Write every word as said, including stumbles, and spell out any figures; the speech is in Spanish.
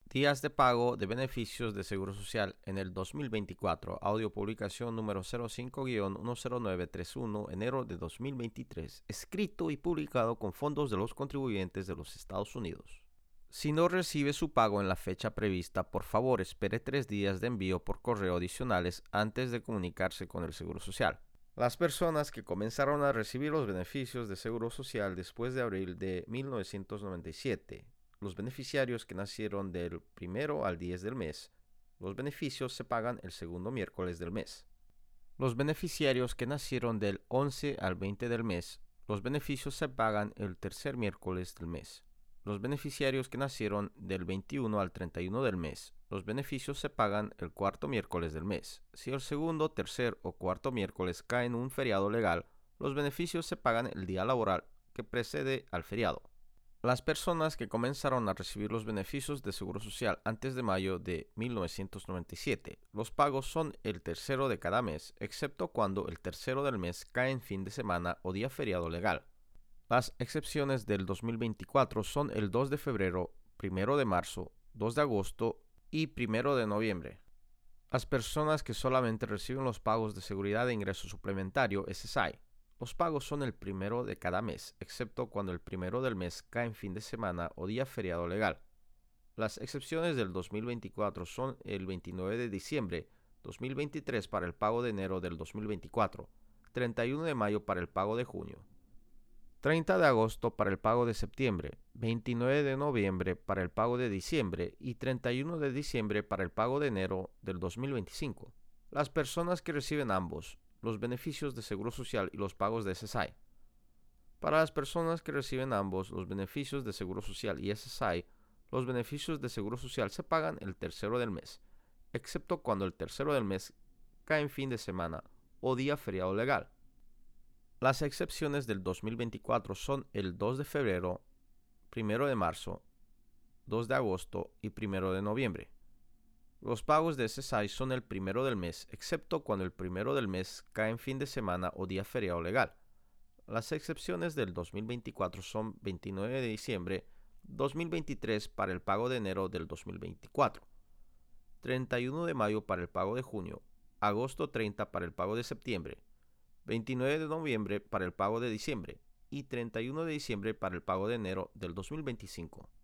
Días de pago de beneficios de Seguro Social en el dos mil veinticuatro. Audio publicación número cero cinco guión uno cero nueve tres uno, enero de dos mil veintitrés. Escrito y publicado con fondos de los contribuyentes de los Estados Unidos. Si no recibe su pago en la fecha prevista, por favor espere tres días de envío por correo adicionales antes de comunicarse con el Seguro Social. Las personas que comenzaron a recibir los beneficios de Seguro Social después de abril de mil novecientos noventa y siete. Los beneficiarios que nacieron del primero al diez del mes, los beneficios se pagan el segundo miércoles del mes. Los beneficiarios que nacieron del once al veinte del mes, los beneficios se pagan el tercer miércoles del mes. Los beneficiarios que nacieron del veintiuno al treinta y uno del mes, los beneficios se pagan el cuarto miércoles del mes. Si el segundo, tercer o cuarto miércoles cae en un feriado legal, los beneficios se pagan el día laboral que precede al feriado. Las personas que comenzaron a recibir los beneficios de Seguro Social antes de mayo de mil novecientos noventa y siete, los pagos son el tercero de cada mes, excepto cuando el tercero del mes cae en fin de semana o día feriado legal. Las excepciones del dos mil veinticuatro son el dos de febrero, primero de marzo, dos de agosto y primero de noviembre. Las personas que solamente reciben los pagos de seguridad de ingreso suplementario, S S I, los pagos son el primero de cada mes, excepto cuando el primero del mes cae en fin de semana o día feriado legal. Las excepciones del dos mil veinticuatro son el veintinueve de diciembre de dos mil veintitrés para el pago de enero del dos mil veinticuatro, treinta y uno de mayo para el pago de junio, treinta de agosto para el pago de septiembre, veintinueve de noviembre para el pago de diciembre y treinta y uno de diciembre para el pago de enero del dos mil veinticinco. Las personas que reciben ambos, los beneficios de Seguro Social y los pagos de S S I. Para las personas que reciben ambos, los beneficios de Seguro Social y S S I, los beneficios de Seguro Social se pagan el tercero del mes, excepto cuando el tercero del mes cae en fin de semana o día feriado legal. Las excepciones del dos mil veinticuatro son el dos de febrero, primero de marzo, dos de agosto y primero de noviembre. Los pagos de S S I son el primero del mes, excepto cuando el primero del mes cae en fin de semana o día feriado legal. Las excepciones del dos mil veinticuatro son veintinueve de diciembre de dos mil veintitrés para el pago de enero del dos mil veinticuatro, treinta y uno de mayo para el pago de junio, agosto treinta para el pago de septiembre, veintinueve de noviembre para el pago de diciembre y treinta y uno de diciembre para el pago de enero del dos mil veinticinco.